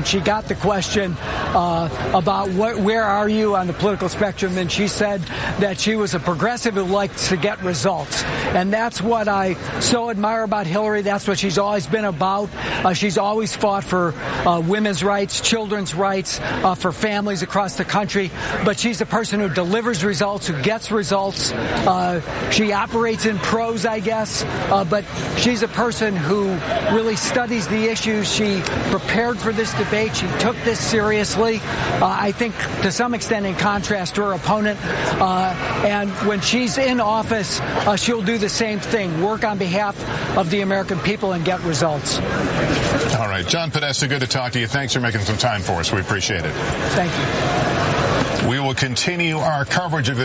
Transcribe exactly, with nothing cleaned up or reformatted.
she got the question uh, about what, where are you on the political spectrum, and she said that she was a progressive who likes to get results. And that's what I so admire about Hillary. That's what she's always been about. Uh, she's always fought for uh, women's rights, children's rights, uh, for families across the country. But she's a person who delivers results, who gets results. Uh, she operates in prose, I guess, uh, but she's a person who really studies the issues. She prepared for this debate. She took this seriously, uh, I think, to some extent in contrast to her opponent. Uh, and when she's in office, uh, she'll do the same thing, work on behalf of the American people and get results. All right. John Podesta, good to talk to you. Thanks for making some time for us. We appreciate it. Thank you. We will continue our coverage of